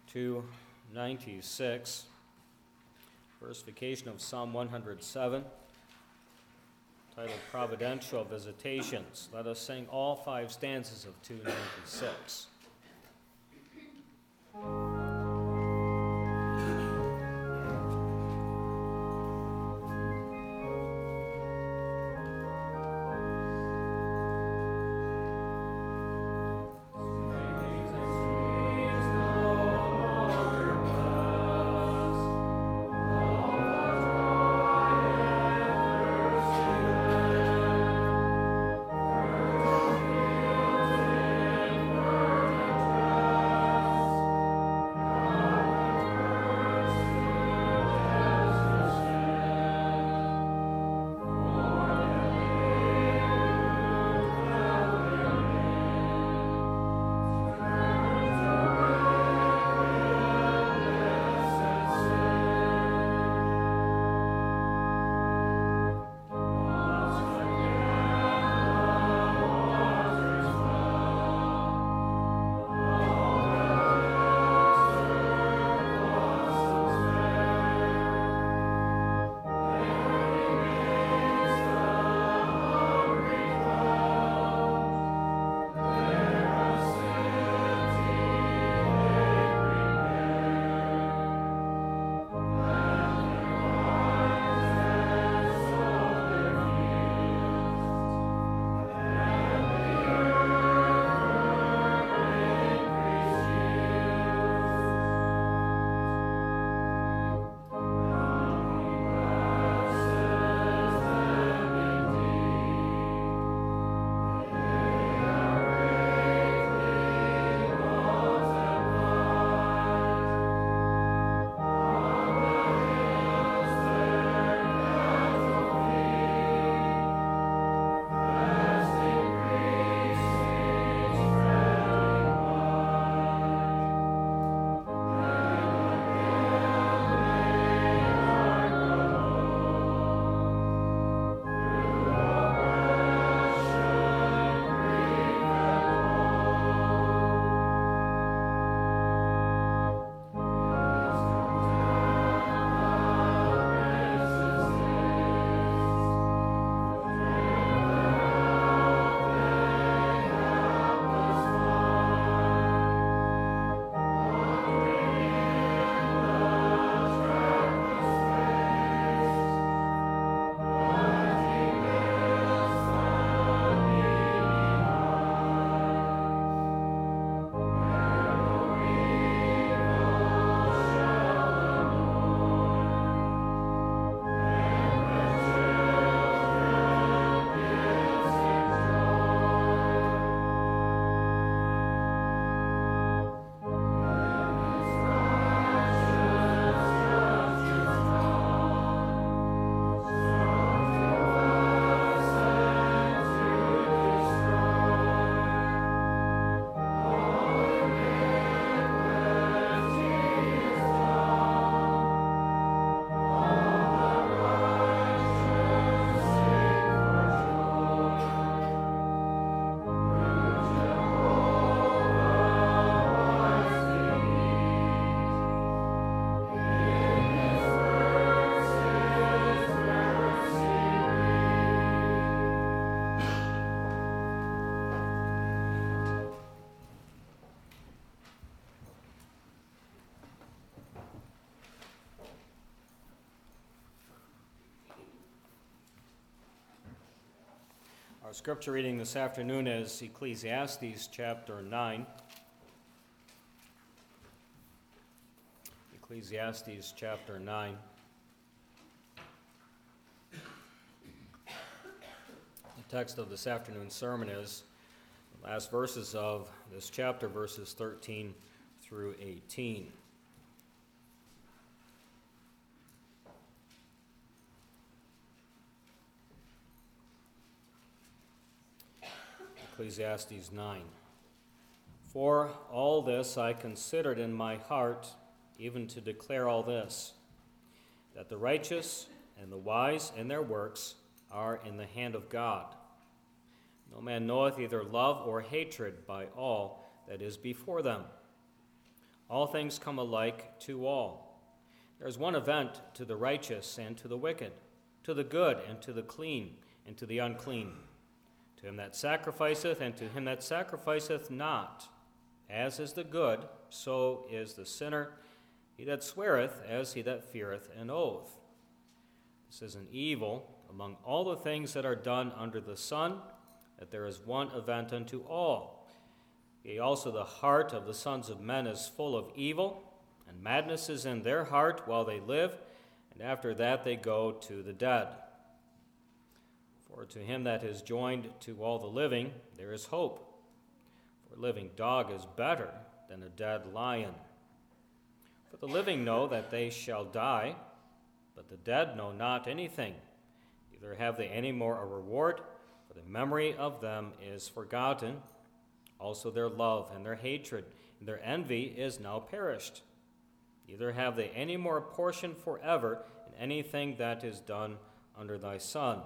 296, versification of Psalm 107, titled Providential Visitations. Let us sing all 5 stanzas of 296. Our scripture reading this afternoon is Ecclesiastes chapter 9. Ecclesiastes chapter 9. The text of this afternoon's sermon is the last verses of this chapter, verses 13 through 18. Ecclesiastes 9. For all this I considered in my heart, even to declare all this, that the righteous and the wise in their works are in the hand of God. No man knoweth either love or hatred by all that is before them. all things come alike to all. There is one event to the righteous and to the wicked, to the good and to the clean and to the unclean, to him that sacrificeth and to him that sacrificeth not. As is the good, so is the sinner, he that sweareth as he that feareth an oath. This is an evil among all the things that are done under the sun, that there is one event unto all. Yea, also the heart of the sons of men is full of evil, and madness is in their heart while they live, and after that they go to the dead. For to him that is joined to all the living there is hope. For a living dog is better than a dead lion. For the living know that they shall die, but the dead know not anything, neither have they any more a reward, for the memory of them is forgotten. Also their love and their hatred and their envy is now perished. Neither have they any more portion forever in anything that is done under the sun.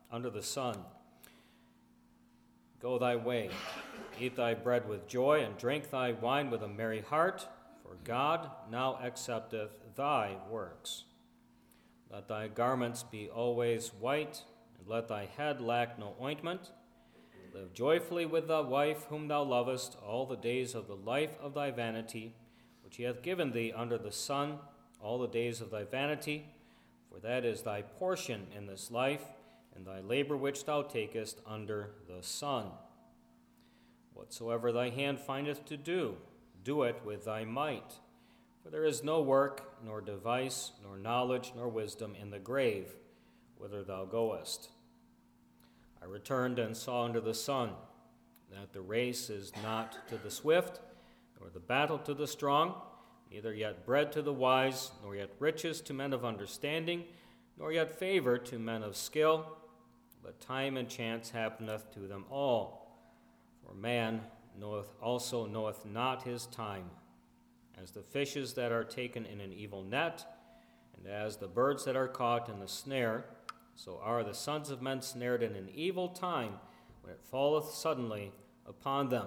Go thy way, eat thy bread with joy, and drink thy wine with a merry heart, for God now accepteth thy works. Let thy garments be always white, and let thy head lack no ointment. Live joyfully with thy wife whom thou lovest all the days of the life of thy vanity, which he hath given thee under the sun, all the days of thy vanity, for that is thy portion in this life, and thy labor which thou takest under the sun. Whatsoever thy hand findeth to do, do it with thy might. For there is no work, nor device, nor knowledge, nor wisdom in the grave, whither thou goest. I returned and saw under the sun that the race is not to the swift, nor the battle to the strong, neither yet bread to the wise, nor yet riches to men of understanding, nor yet favor to men of skill, but time and chance happeneth to them all. For man knoweth not his time, as the fishes that are taken in an evil net, and as the birds that are caught in the snare, so are the sons of men snared in an evil time, when it falleth suddenly upon them.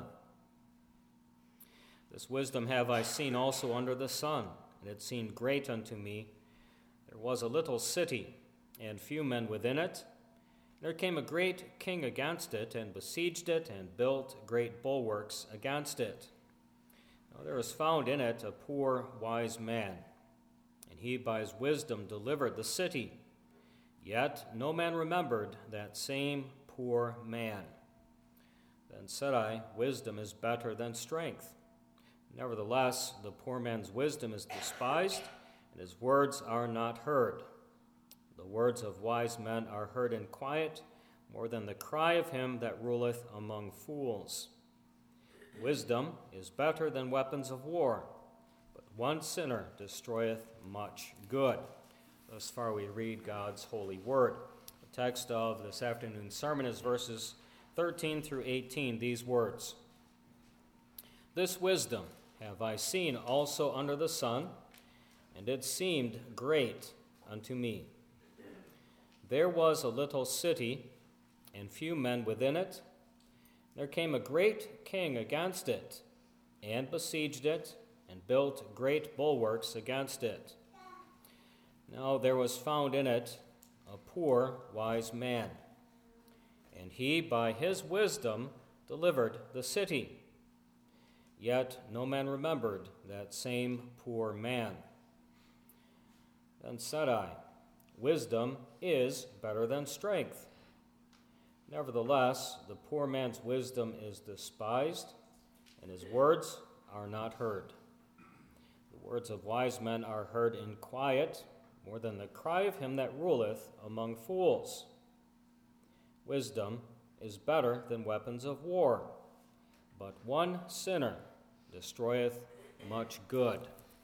This wisdom have I seen also under the sun, and it seemed great unto me. There was a little city, and few men within it. There came a great king against it, and besieged it, and built great bulwarks against it. Now there was found in it a poor wise man, and he by his wisdom delivered the city. Yet no man remembered that same poor man. Then said I, wisdom is better than strength. Nevertheless, the poor man's wisdom is despised, and his words are not heard. The words of wise men are heard in quiet, more than the cry of him that ruleth among fools. Wisdom is better than weapons of war, but one sinner destroyeth much good. Thus far we read God's holy word. The text of this afternoon's sermon is verses 13 through 18, these words. This wisdom have I seen also under the sun, and it seemed great unto me. There was a little city, and few men within it. There came a great king against it, and besieged it, and built great bulwarks against it. Now there was found in it a poor wise man, and he by his wisdom delivered the city. Yet no man remembered that same poor man. Then said I, wisdom is better than strength. Nevertheless, the poor man's wisdom is despised, and his words are not heard. The words of wise men are heard in quiet, more than the cry of him that ruleth among fools. Wisdom is better than weapons of war, but one sinner destroyeth much good.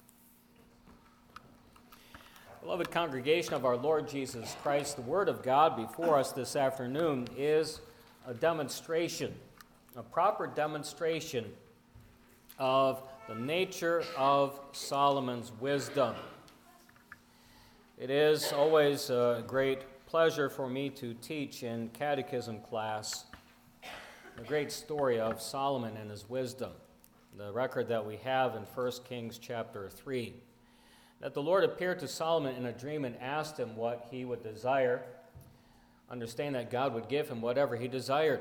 Beloved congregation of our Lord Jesus Christ, the Word of God before us this afternoon is a demonstration, a proper demonstration of the nature of Solomon's wisdom. It is always a great pleasure for me to teach in catechism class the great story of Solomon and his wisdom. the record that we have in 1 Kings chapter 3, that the Lord appeared to Solomon in a dream and asked him what he would desire. Understand that God would give him whatever he desired.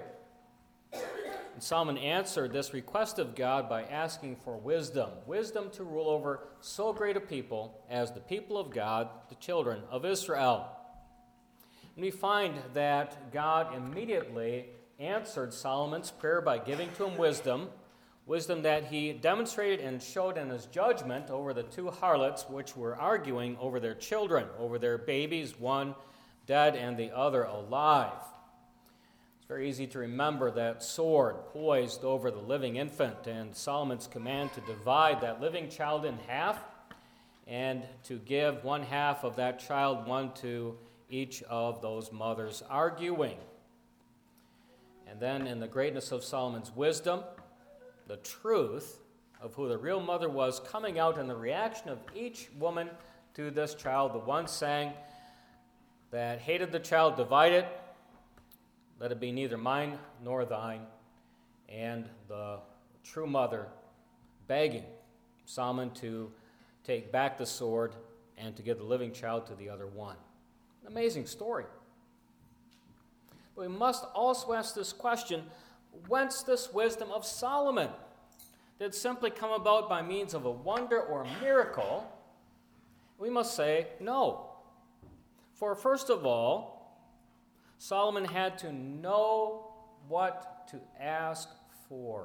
And Solomon answered this request of God by asking for wisdom to rule over so great a people as the people of God, the children of Israel. And we find that God immediately answered Solomon's prayer by giving to him wisdom that he demonstrated and showed in his judgment over the two harlots which were arguing over their children, over their babies, one dead and the other alive. It's very easy to remember that sword poised over the living infant and Solomon's command to divide that living child in half and to give one half of that child, one to each of those mothers arguing. And then in the greatness of Solomon's wisdom, the truth of who the real mother was coming out in the reaction of each woman to this child, the one saying that hated the child, divide it, let it be neither mine nor thine, and the true mother begging Solomon to take back the sword and to give the living child to the other one. An amazing story. But we must also ask this question, whence this wisdom of Solomon? Did it simply come about by means of a wonder or a miracle? We must say no. For first of all, Solomon had to know what to ask for.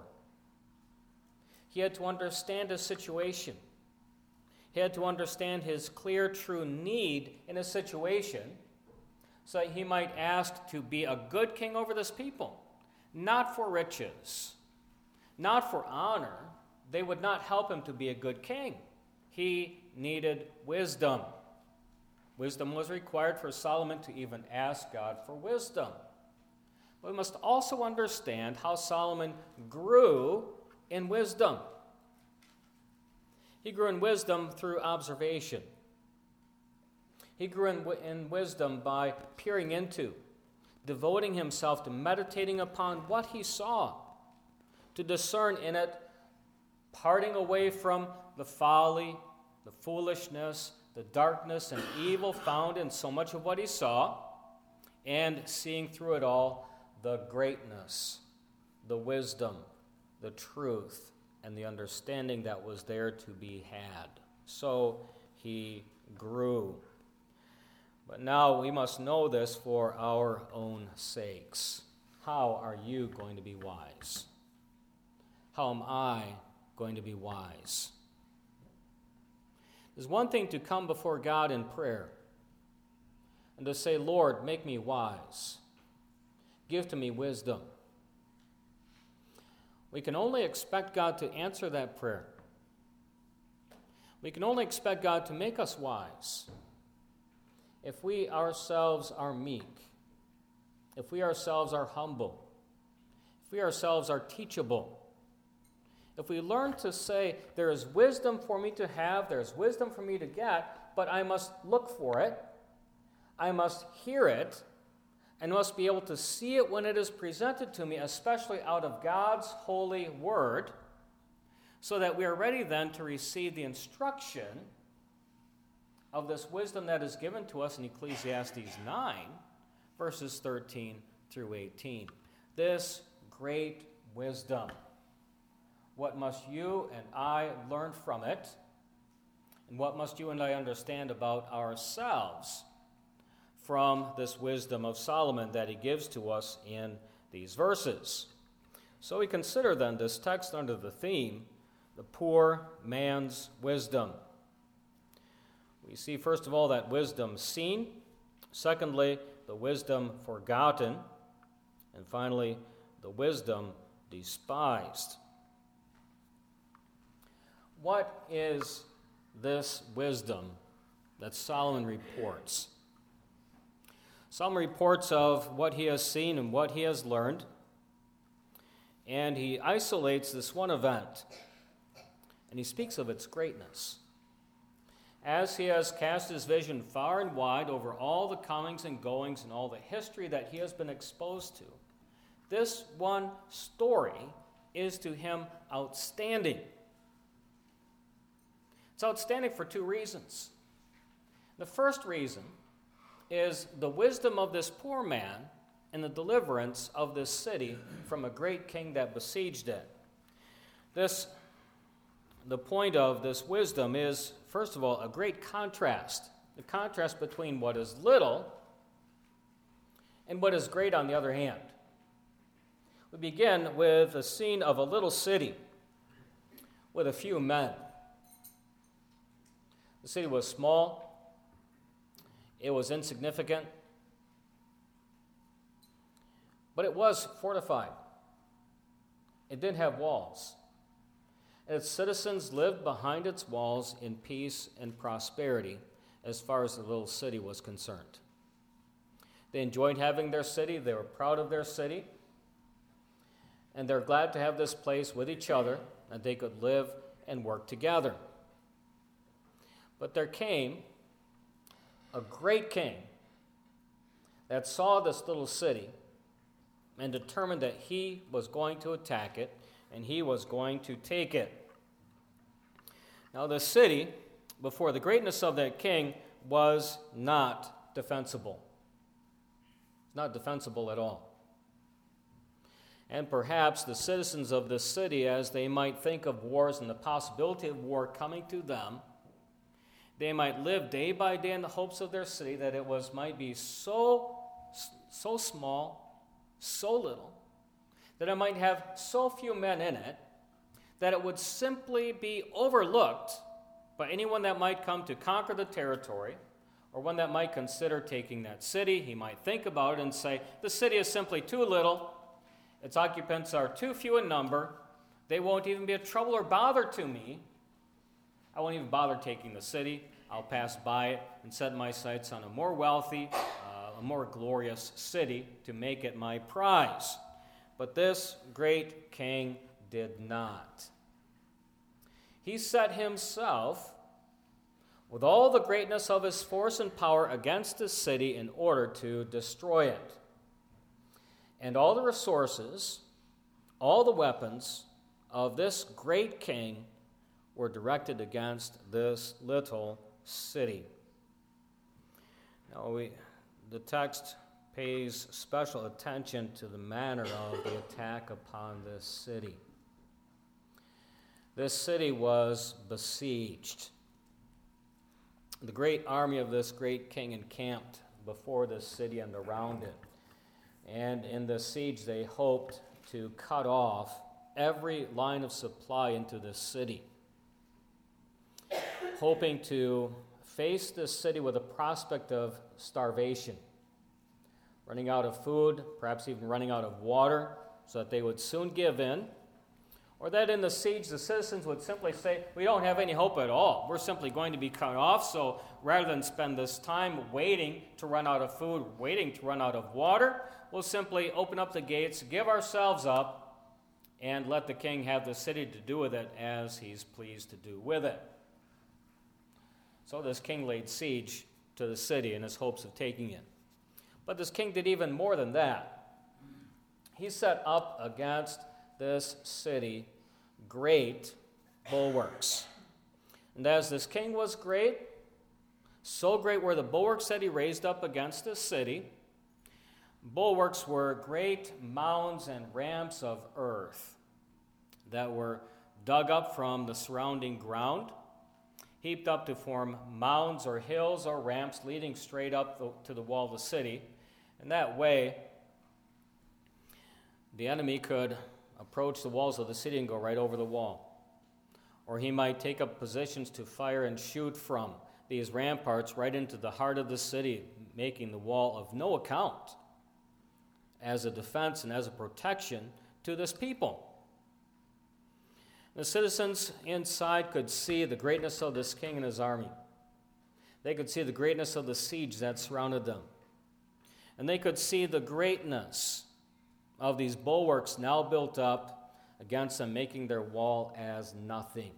He had to understand his situation. He had to understand his clear, true need in his situation so that he might ask to be a good king over this people, not for riches, not for honor. They would not help him to be a good king. He needed wisdom. Wisdom was required for Solomon to even ask God for wisdom. But we must also understand how Solomon grew in wisdom. He grew in wisdom through observation. He grew in wisdom by peering into, devoting himself to meditating upon what he saw, to discern in it, parting away from the folly, the foolishness, the darkness and evil found in so much of what he saw, and seeing through it all the greatness, the wisdom, the truth, and the understanding that was there to be had. So he grew. But now we must know this for our own sakes. How are you going to be wise? How am I going to be wise? There's one thing to come before God in prayer and to say, Lord, make me wise. Give to me wisdom. We can only expect God to answer that prayer. We can only expect God to make us wise if we ourselves are meek, if we ourselves are humble, if we ourselves are teachable, if we learn to say, there is wisdom for me to have, there is wisdom for me to get, but I must look for it, I must hear it, and must be able to see it when it is presented to me, especially out of God's holy word, so that we are ready then to receive the instruction of this wisdom that is given to us in Ecclesiastes 9, verses 13 through 18. This great wisdom. What must you and I learn from it? And what must you and I understand about ourselves from this wisdom of Solomon that he gives to us in these verses? So we consider then this text under the theme, the poor man's wisdom. We see first of all that wisdom seen, secondly, the wisdom forgotten, and finally, the wisdom despised. What is this wisdom that Solomon reports? Solomon reports of what he has seen and what he has learned, and he isolates this one event, and he speaks of its greatness. As he has cast his vision far and wide over all the comings and goings and all the history that he has been exposed to, this one story is to him outstanding. It's outstanding for two reasons. The first reason is the wisdom of this poor man and the deliverance of this city from a great king that besieged it. The point of this wisdom is, first of all, a great contrast. The contrast between what is little and what is great on the other hand. We begin with a scene of a little city with a few men. The city was small. It was insignificant. But it was fortified. It did have walls. Its citizens lived behind its walls in peace and prosperity as far as the little city was concerned. They enjoyed having their city. They were proud of their city. And they're glad to have this place with each other, that they could live and work together. But there came a great king that saw this little city and determined that he was going to attack it and he was going to take it. Now, the city, before the greatness of that king, was not defensible. Not defensible at all. And perhaps the citizens of this city, as they might think of wars and the possibility of war coming to them, they might live day by day in the hopes of their city that might be so small, so little, that it might have so few men in it, that it would simply be overlooked by anyone that might come to conquer the territory, or one that might consider taking that city. He might think about it and say, the city is simply too little, its occupants are too few in number, they won't even be a trouble or bother to me. I won't even bother taking the city. I'll pass by it and set my sights on a more wealthy, a more glorious city to make it my prize. But this great king did not. He set himself, with all the greatness of his force and power, against the city in order to destroy it. And all the resources, all the weapons of this great king were directed against this little city. Now, the text pays special attention to the manner of the attack upon this city. This city was besieged. The great army of this great king encamped before this city and around it. And in the siege, they hoped to cut off every line of supply into this city, hoping to face this city with a prospect of starvation, running out of food, perhaps even running out of water, so that they would soon give in, or that in the siege the citizens would simply say, we don't have any hope at all. We're simply going to be cut off, so rather than spend this time waiting to run out of food, waiting to run out of water, we'll simply open up the gates, give ourselves up, and let the king have the city to do with it as he's pleased to do with it. So this king laid siege to the city in his hopes of taking it. But this king did even more than that. He set up against this city great bulwarks. And as this king was great, so great were the bulwarks that he raised up against this city. Bulwarks were great mounds and ramps of earth that were dug up from the surrounding ground, heaped up to form mounds or hills or ramps leading straight up to the wall of the city. And that way, the enemy could approach the walls of the city and go right over the wall. Or he might take up positions to fire and shoot from these ramparts right into the heart of the city, making the wall of no account as a defense and as a protection to this people. The citizens inside could see the greatness of this king and his army. They could see the greatness of the siege that surrounded them. And they could see the greatness of these bulwarks now built up against them, making their wall as nothing.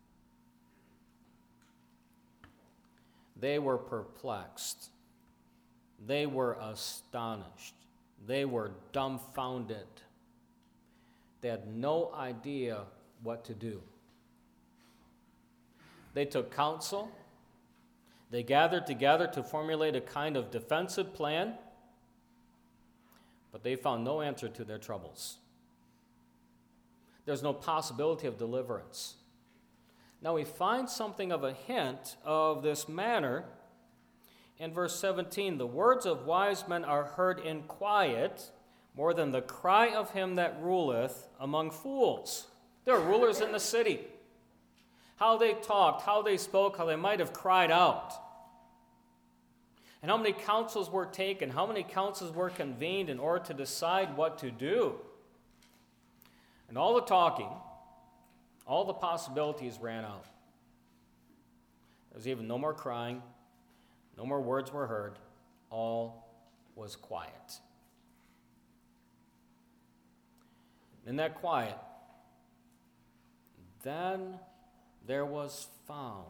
They were perplexed. They were astonished. They were dumbfounded. they had no idea what to do. They took counsel. They gathered together to formulate a kind of defensive plan, but they found no answer to their troubles. There's no possibility of deliverance. Now we find something of a hint of this manner in verse 17. The words of wise men are heard in quiet more than the cry of him that ruleth among fools. There are rulers in the city. How they talked, how they spoke, how they might have cried out. And how many counsels were taken, how many counsels were convened in order to decide what to do. And all the talking, all the possibilities ran out. There was even no more crying, no more words were heard. All was quiet. In that quiet, then there was found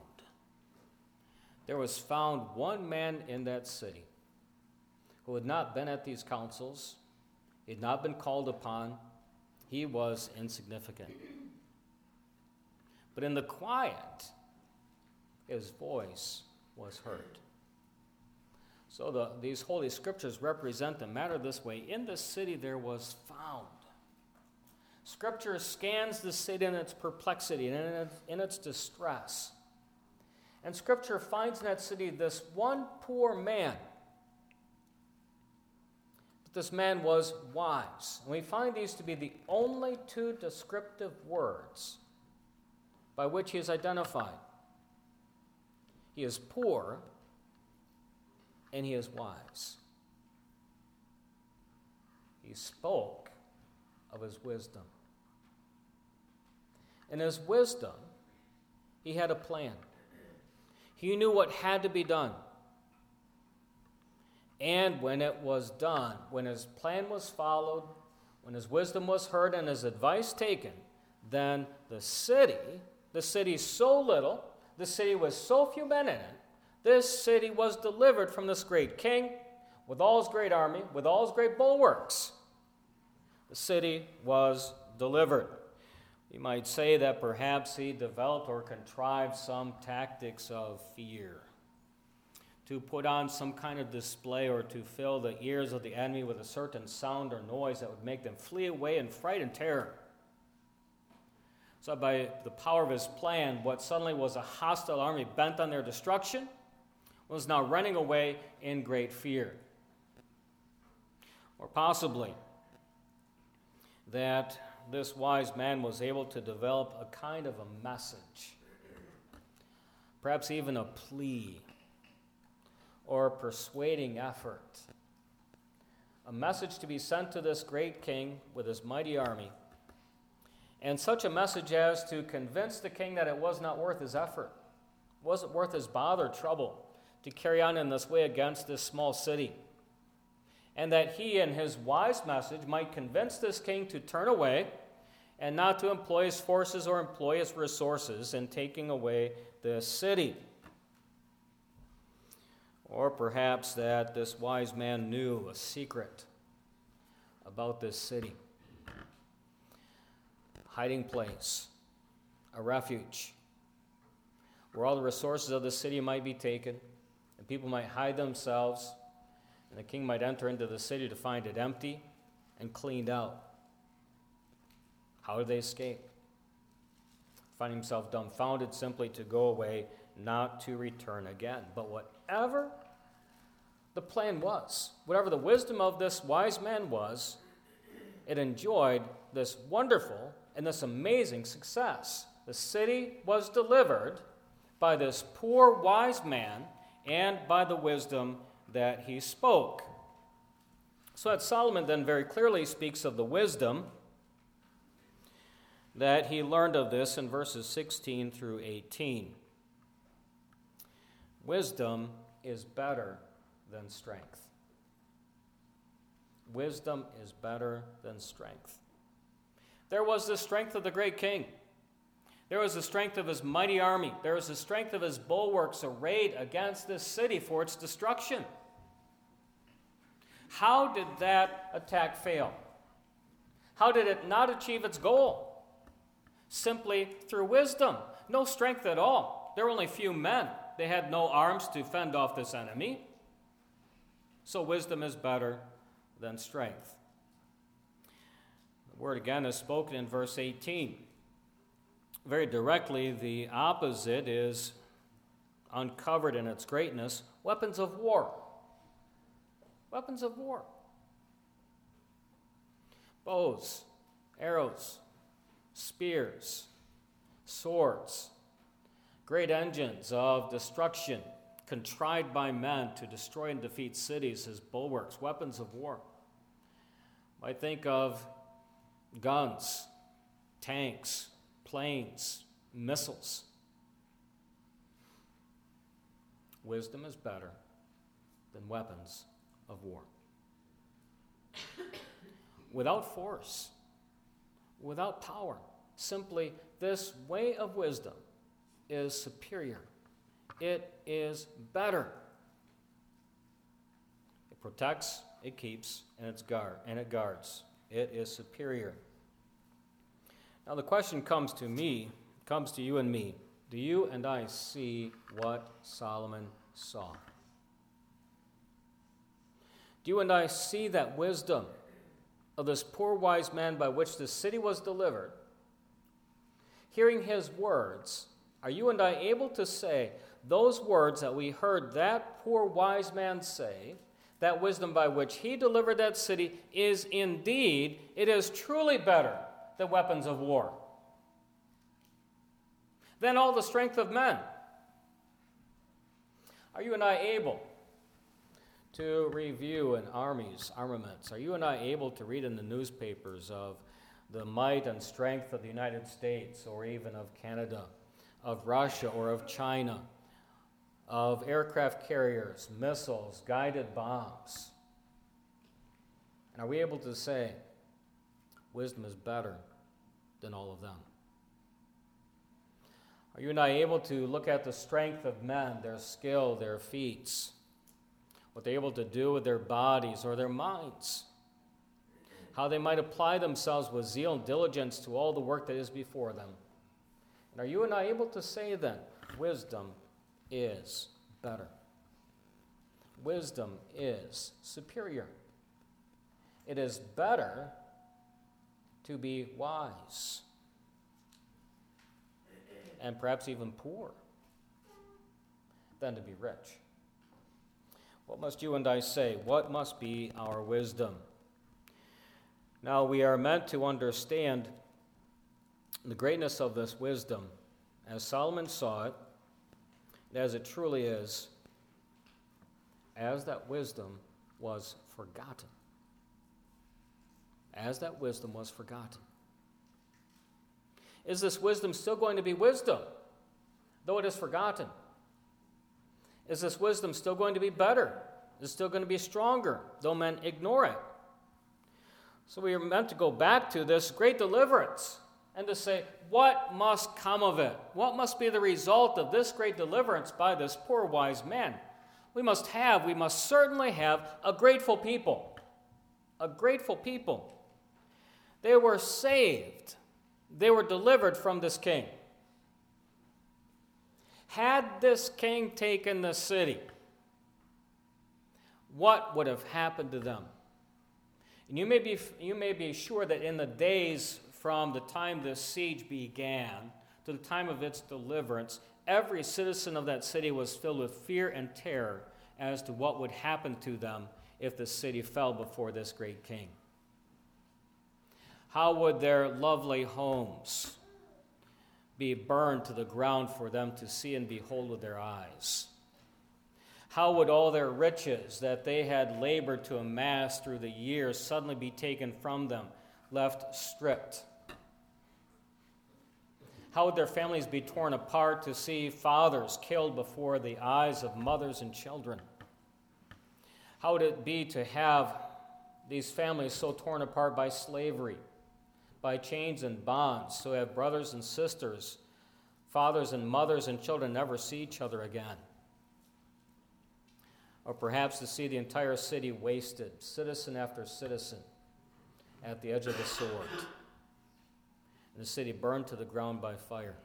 one man in that city who had not been at these councils, he had not been called upon, he was insignificant. But in the quiet, his voice was heard. So these Holy Scriptures represent the matter this way. In the city there was found. Scripture scans the city in its perplexity and in its distress. And Scripture finds in that city this one poor man. But this man was wise. And we find these to be the only two descriptive words by which he is identified. He is poor and he is wise. He spoke of his wisdom. In his wisdom, he had a plan. He knew what had to be done. And when it was done, when his plan was followed, when his wisdom was heard and his advice taken, then the city so little, the city with so few men in it, this city was delivered from this great king with all his great army, with all his great bulwarks. The city was delivered. You might say that perhaps he developed or contrived some tactics of fear to put on some kind of display or to fill the ears of the enemy with a certain sound or noise that would make them flee away in fright and terror. So by the power of his plan, what suddenly was a hostile army bent on their destruction was now running away in great fear. Or possibly that this wise man was able to develop a kind of a message, perhaps even a plea or a persuading effort, a message to be sent to this great king with his mighty army, and such a message as to convince the king that it was not worth his effort, wasn't worth his bother, trouble, to carry on in this way against this small city, and that he in his wise message might convince this king to turn away and not to employ his forces or employ his resources in taking away this city. Or perhaps that this wise man knew a secret about this city. Hiding place, a refuge, where all the resources of the city might be taken, and people might hide themselves, and the king might enter into the city to find it empty and cleaned out. How did they escape? Find himself dumbfounded, simply to go away, not to return again. But whatever the plan was, whatever the wisdom of this wise man was, it enjoyed this wonderful and this amazing success. The city was delivered by this poor wise man and by the wisdom that he spoke. So that Solomon then very clearly speaks of the wisdom that he learned of this in verses 16 through 18. Wisdom is better than strength. Wisdom is better than strength. There was the strength of the great king. There was the strength of his mighty army. There was the strength of his bulwarks arrayed against this city for its destruction. How did that attack fail? How did it not achieve its goal? Simply through wisdom. No strength at all. There were only few men. They had no arms to fend off this enemy. So wisdom is better than strength. The word again is spoken in verse 18. Very directly, the opposite is uncovered in its greatness: weapons of war. Weapons of war. Bows, arrows, spears, swords, great engines of destruction, contrived by men to destroy and defeat cities as bulwarks, weapons of war. I think of guns, tanks, planes, missiles. Wisdom is better than weapons of war. Without force, without power, simply this way of wisdom is superior. It is better. It protects, it keeps, and it guards. It is superior. Now the question comes to you and me. Do you and I see what Solomon saw? Do you and I see that wisdom of this poor wise man by which the city was delivered? Hearing his words, are you and I able to say those words that we heard that poor wise man say, that wisdom by which he delivered that city is indeed, it is truly better than weapons of war, than all the strength of men? Are you and I able to review an army's armaments? Are you and I able to read in the newspapers of the might and strength of the United States, or even of Canada, of Russia, or of China, of aircraft carriers, missiles, guided bombs? And are we able to say, wisdom is better than all of them? Are you and I able to look at the strength of men, their skill, their feats, what they're able to do with their bodies or their minds, how they might apply themselves with zeal and diligence to all the work that is before them? And are you and I able to say then, wisdom is better? Wisdom is superior. It is better to be wise, and perhaps even poor, than to be rich. What must you and I say? What must be our wisdom? Now, we are meant to understand the greatness of this wisdom as Solomon saw it, and as it truly is, as that wisdom was forgotten. As that wisdom was forgotten. Is this wisdom still going to be wisdom, though it is forgotten? Is this wisdom still going to be better? Is it still going to be stronger, though men ignore it? So we are meant to go back to this great deliverance and to say, what must come of it? What must be the result of this great deliverance by this poor wise man? We must certainly have a grateful people. A grateful people. They were saved. They were delivered from this king. Had this king taken the city, what would have happened to them? And you may be sure that in the days from the time this siege began to the time of its deliverance, every citizen of that city was filled with fear and terror as to what would happen to them if the city fell before this great king. How would their lovely homes be burned to the ground for them to see and behold with their eyes? How would all their riches that they had labored to amass through the years suddenly be taken from them, left stripped? How would their families be torn apart to see fathers killed before the eyes of mothers and children? How would it be to have these families so torn apart by slavery, by chains and bonds, so have brothers and sisters, fathers and mothers and children never see each other again? Or perhaps to see the entire city wasted, citizen after citizen, at the edge of the sword, and the city burned to the ground by fire.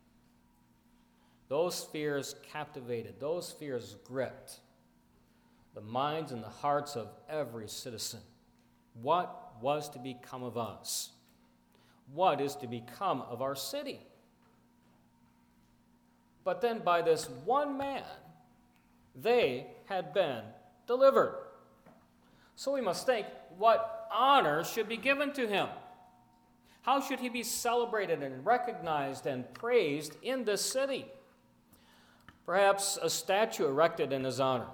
Those fears captivated, those fears gripped the minds and the hearts of every citizen. What was to become of us? What is to become of our city? But then by this one man, they had been delivered. So we must think, what honor should be given to him? How should he be celebrated and recognized and praised in this city? Perhaps a statue erected in his honor.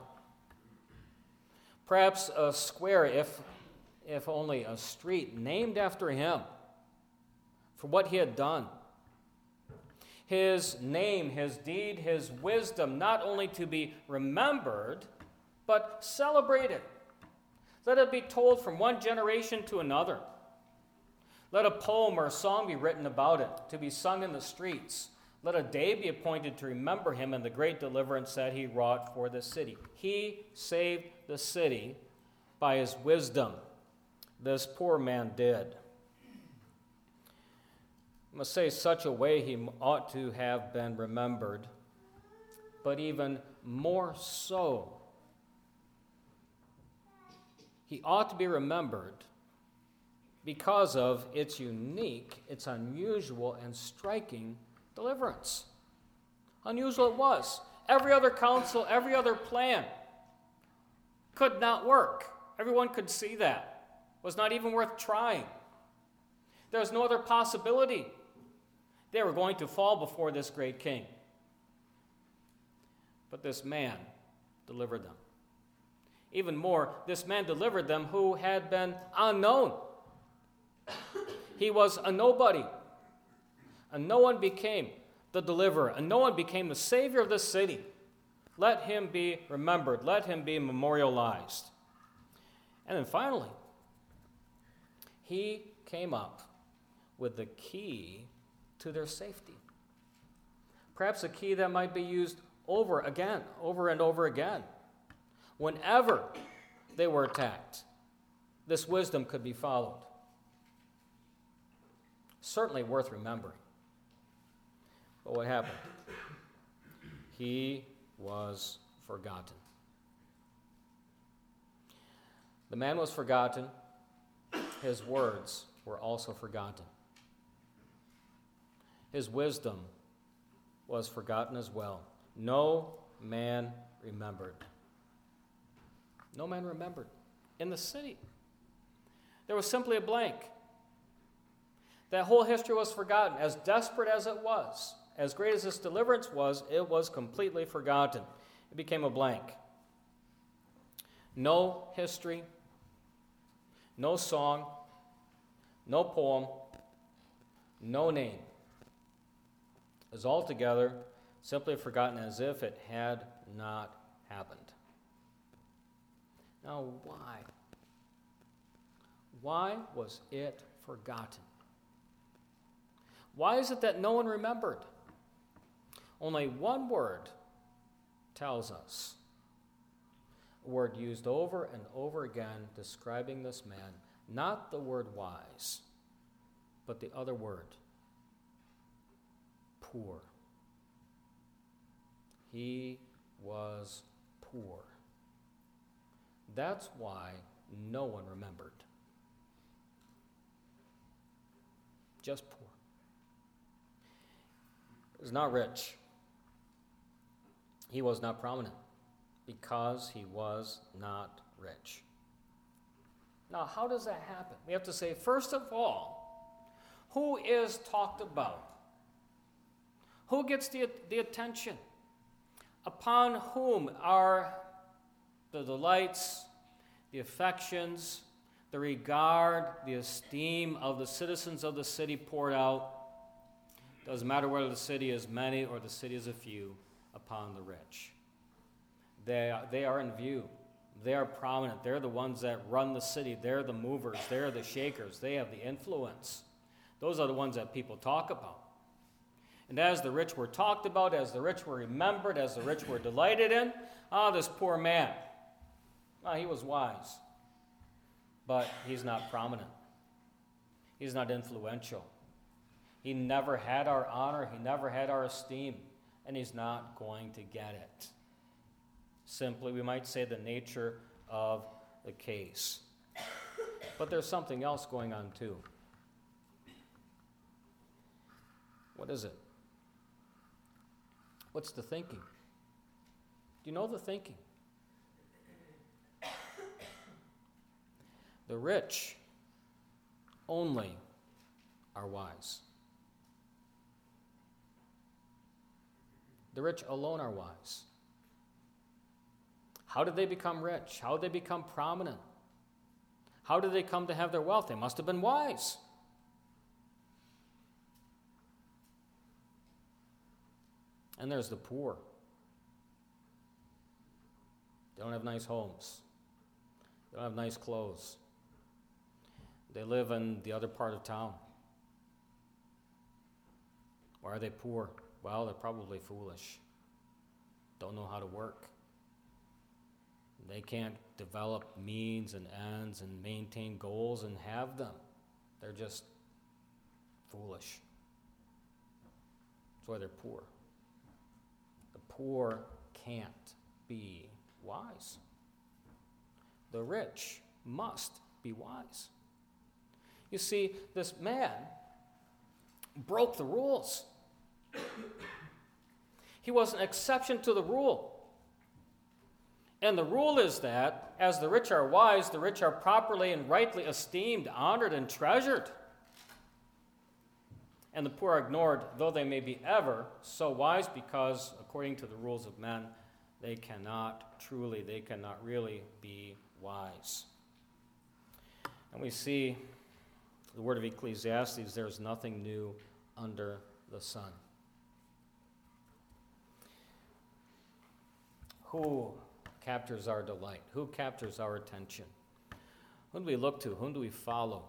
Perhaps a square, if only a street, named after him for what he had done. His name, his deed, his wisdom, not only to be remembered, but celebrated. Let it be told from one generation to another. Let a poem or a song be written about it, to be sung in the streets. Let a day be appointed to remember him and the great deliverance that he wrought for the city. He saved the city by his wisdom. This poor man did. I must say, such a way he ought to have been remembered, but even more so, he ought to be remembered because of its unique, its unusual, and striking deliverance. Unusual it was. Every other counsel, every other plan could not work. Everyone could see that. It was not even worth trying. There was no other possibility. They were going to fall before this great king. But this man delivered them. Even more, this man delivered them who had been unknown. He was a nobody. And no one became the deliverer, and no one became the savior of this city. Let him be remembered. Let him be memorialized. And then finally, he came up with the key to their safety. Perhaps a key that might be used over and over again. Whenever they were attacked, this wisdom could be followed. Certainly worth remembering. But what happened? He was forgotten. The man was forgotten. His words were also forgotten. His wisdom was forgotten as well. No man remembered. No man remembered. In the city, there was simply a blank. That whole history was forgotten. As desperate as it was, as great as this deliverance was, it was completely forgotten. It became a blank. No history, no song, no poem, no name. It was altogether simply forgotten as if it had not happened. Now, why? Why was it forgotten? Why is it that no one remembered? Only one word tells us. A word used over and over again describing this man. Not the word wise, but the other word. Poor. He was poor. That's why no one remembered. Just poor. He was not rich. He was not prominent because he was not rich. Now, how does that happen? We have to say, first of all, who is talked about? Who gets the attention? Upon whom are the delights, the affections, the regard, the esteem of the citizens of the city poured out? Doesn't matter whether the city is many or the city is a few, upon the rich. They are in view. They are prominent. They're the ones that run the city. They're the movers. They're the shakers. They have the influence. Those are the ones that people talk about. And as the rich were talked about, as the rich were remembered, as the rich were delighted in, this poor man, he was wise, but he's not prominent. He's not influential. He never had our honor. He never had our esteem. And he's not going to get it. Simply, we might say, the nature of the case. But there's something else going on too. What is it? What's the thinking? Do you know the thinking? The rich only are wise. The rich alone are wise. How did they become rich? How did they become prominent? How did they come to have their wealth? They must have been wise. And there's the poor. They don't have nice homes. They don't have nice clothes. They live in the other part of town. Why are they poor? Well, they're probably foolish. Don't know how to work. They can't develop means and ends and maintain goals and have them. They're just foolish. That's why they're poor. The poor can't be wise. The rich must be wise. You see, this man broke the rules. He was an exception to the rule. And the rule is that, as the rich are wise, the rich are properly and rightly esteemed, honored, and treasured. And the poor are ignored, though they may be ever so wise, because, according to the rules of men, they cannot really be wise. And we see the word of Ecclesiastes, there's nothing new under the sun. Who captures our delight? Who captures our attention? Whom do we look to? Whom do we follow?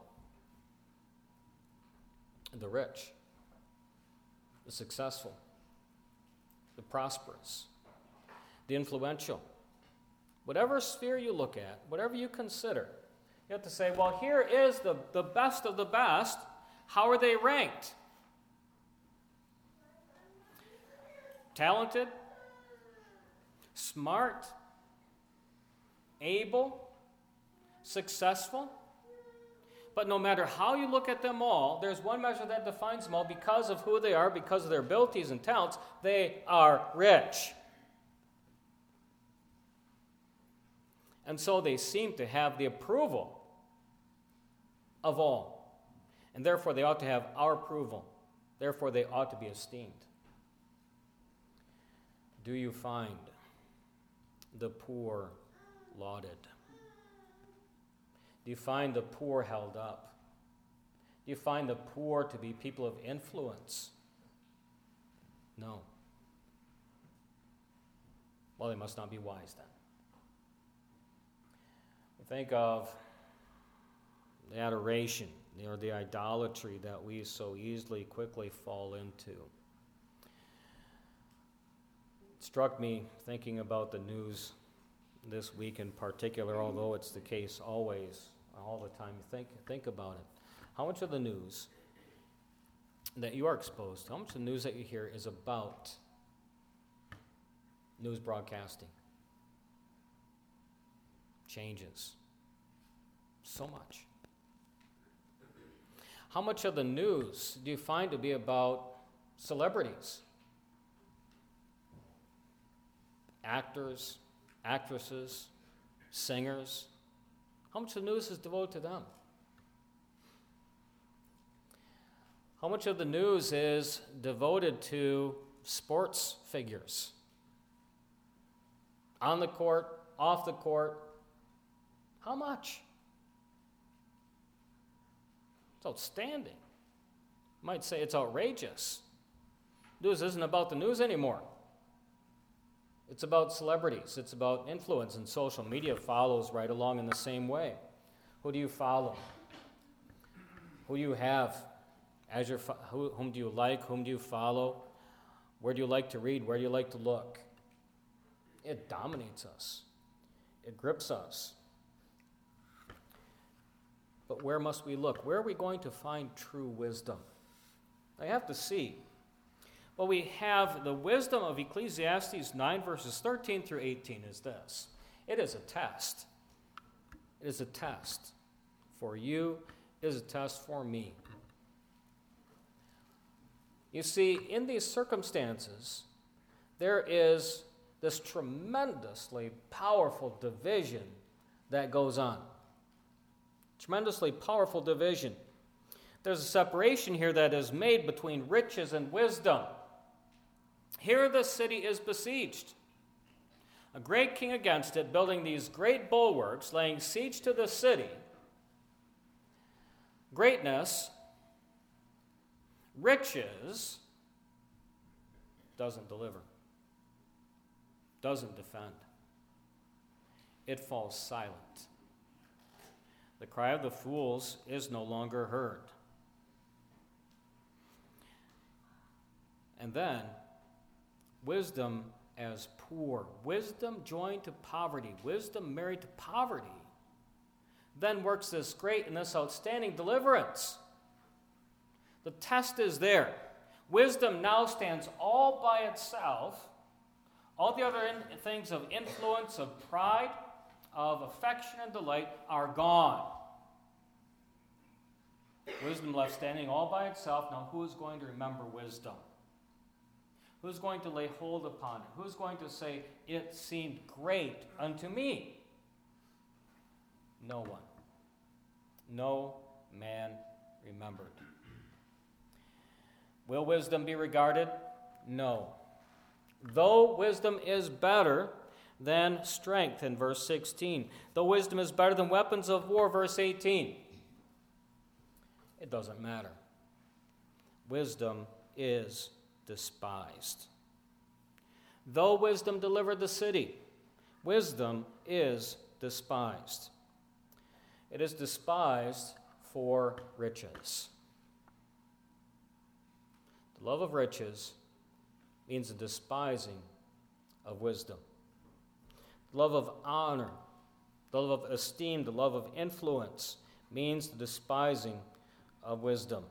The rich, the successful, the prosperous, the influential. Whatever sphere you look at, whatever you consider, you have to say, well, here is the best of the best. How are they ranked? Talented, smart, able, successful. But no matter how you look at them all, there's one measure that defines them all. Because of who they are, because of their abilities and talents, they are rich. And so they seem to have the approval of all. And therefore they ought to have our approval. Therefore they ought to be esteemed. Do you find the poor lauded? Do you find the poor held up? Do you find the poor to be people of influence? No. Well, they must not be wise then. Think of the adoration or the idolatry that we so easily, quickly fall into. It struck me thinking about the news this week in particular, although it's the case always, all the time. You think about it. How much of the news that you are exposed to, how much of the news that you hear is about news broadcasting? Changes. So much. How much of the news do you find to be about celebrities? Actors, actresses, singers. How much of the news is devoted to them? How much of the news is devoted to sports figures? On the court, off the court. How much? It's outstanding. You might say it's outrageous. News isn't about the news anymore. It's about celebrities. It's about influence, and social media follows right along in the same way. Who do you follow? Who do you have as your whom do you like? Whom do you follow? Where do you like to read? Where do you like to look? It dominates us. It grips us. But where must we look? Where are we going to find true wisdom? I have to see. Well, we have the wisdom of Ecclesiastes 9, verses 13 through 18 is this. It is a test. It is a test for you. It is a test for me. You see, in these circumstances, there is this tremendously powerful division that goes on. Tremendously powerful division. There's a separation here that is made between riches and wisdom. Here the city is besieged. A great king against it, building these great bulwarks, laying siege to the city. Greatness, riches, doesn't deliver, doesn't defend. It falls silent. The cry of the fools is no longer heard. And then, wisdom as poor, wisdom joined to poverty, wisdom married to poverty, then works this great and this outstanding deliverance. The test is there. Wisdom now stands all by itself. All the other things of influence, of pride, of affection and delight are gone. Wisdom left standing all by itself. Now who is going to remember wisdom? Who's going to lay hold upon it? Who's going to say, it seemed great unto me? No one. No man remembered. Will wisdom be regarded? No. Though wisdom is better than strength, in verse 16. Though wisdom is better than weapons of war, verse 18. It doesn't matter. Wisdom is despised. Though wisdom delivered the city, wisdom is despised. It is despised for riches. The love of riches means a despising of wisdom. The love of honor, the love of esteem, the love of influence means the despising of wisdom.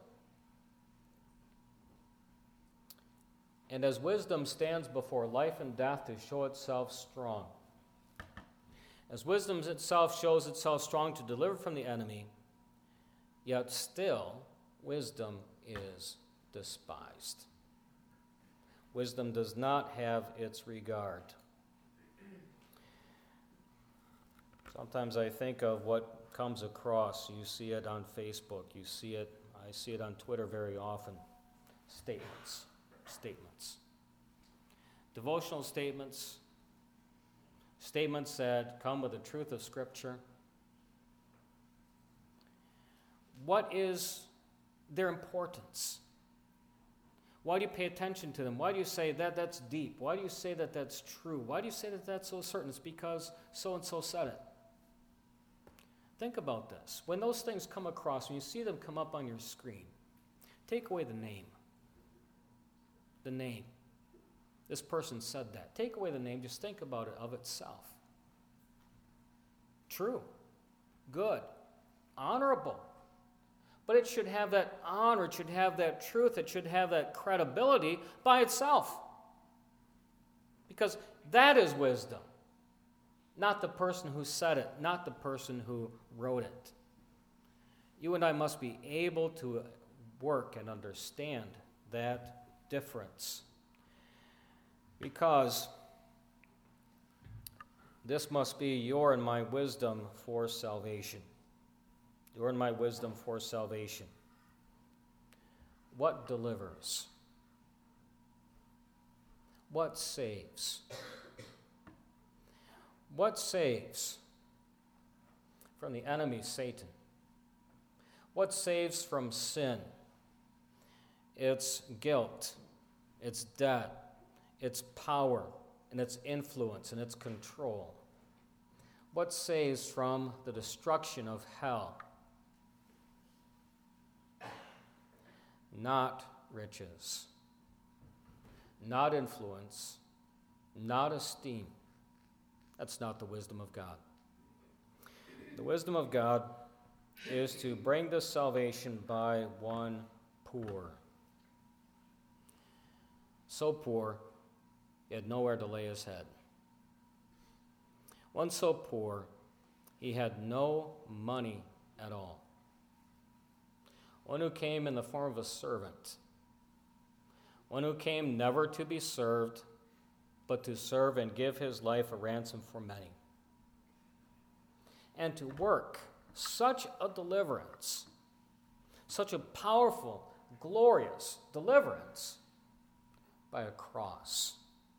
And as wisdom stands before life and death to show itself strong, as wisdom itself shows itself strong to deliver from the enemy, yet still wisdom is despised. Wisdom does not have its regard. Sometimes I think of what comes across. You see it on Facebook. I see it on Twitter very often. Statements. Devotional statements. Statements that come with the truth of Scripture. What is their importance? Why do you pay attention to them? Why do you say that that's deep? Why do you say that that's true? Why do you say that that's so certain? It's because so-and-so said it. Think about this. When those things come across, when you see them come up on your screen, take away the name. The name. This person said that. Take away the name. Just think about it of itself. True. Good. Honorable. But it should have that honor. It should have that truth. It should have that credibility by itself. Because that is wisdom. Not the person who said it. Not the person who wrote it. You and I must be able to work and understand that difference. Because this must be your and my wisdom for salvation. Your and my wisdom for salvation. What delivers? What saves? What saves from the enemy, Satan? What saves from sin? Its guilt, its debt, its power, and its influence and its control. What saves from the destruction of hell? Not riches, not influence, not esteem. That's not the wisdom of God. The wisdom of God is to bring this salvation by one poor. So poor, he had nowhere to lay his head. One so poor, he had no money at all. One who came in the form of a servant. One who came never to be served, but to serve and give his life a ransom for many. And to work such a deliverance, such a powerful, glorious deliverance by a cross.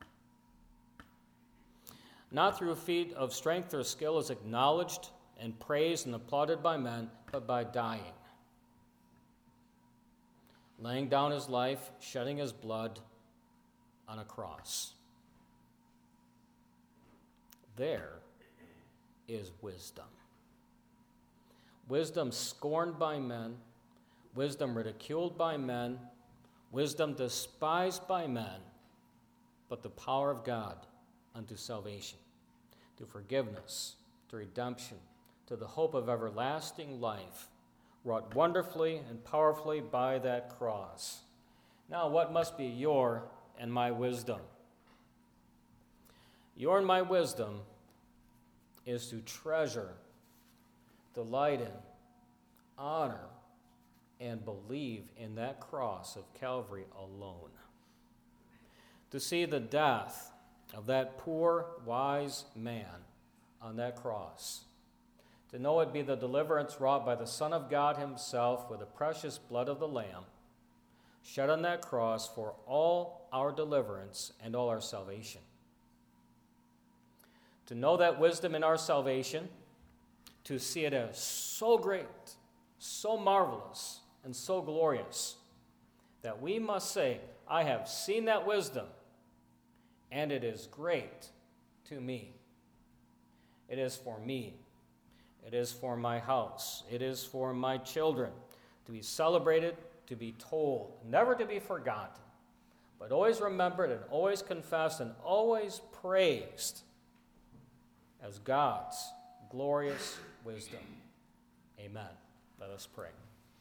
Not through a feat of strength or skill is acknowledged and praised and applauded by men, but by dying. Laying down his life, shedding his blood on a cross. There is wisdom. Wisdom scorned by men, wisdom ridiculed by men, wisdom despised by men, but the power of God unto salvation, to forgiveness, to redemption, to the hope of everlasting life, wrought wonderfully and powerfully by that cross. Now, what must be your and my wisdom? Your and my wisdom is to treasure, delight in, honor, and believe in that cross of Calvary alone. To see the death of that poor, wise man on that cross. To know it be the deliverance wrought by the Son of God himself with the precious blood of the Lamb, shed on that cross for all our deliverance and all our salvation. To know that wisdom in our salvation, to see it as so great, so marvelous, and so glorious, that we must say, I have seen that wisdom, and it is great to me. It is for me. It is for my house. It is for my children to be celebrated, to be told, never to be forgotten, but always remembered and always confessed and always praised as God's glorious wisdom. Amen. Let us pray.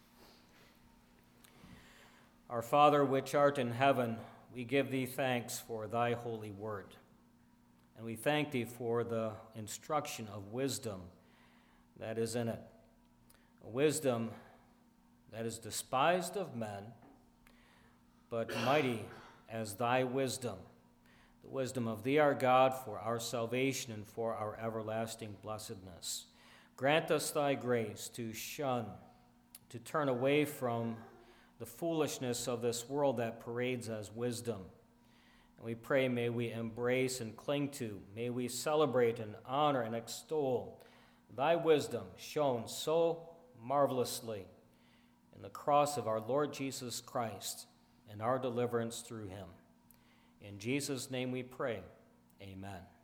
Our Father, which art in heaven, we give thee thanks for thy holy word. And we thank thee for the instruction of wisdom that is in it. A wisdom that is despised of men, but mighty as thy wisdom, the wisdom of thee, our God, for our salvation and for our everlasting blessedness. Grant us thy grace to shun, to turn away from the foolishness of this world that parades as wisdom. And we pray, may we embrace and cling to, may we celebrate and honor and extol thy wisdom shown so marvelously in the cross of our Lord Jesus Christ and our deliverance through him. In Jesus' name we pray, amen.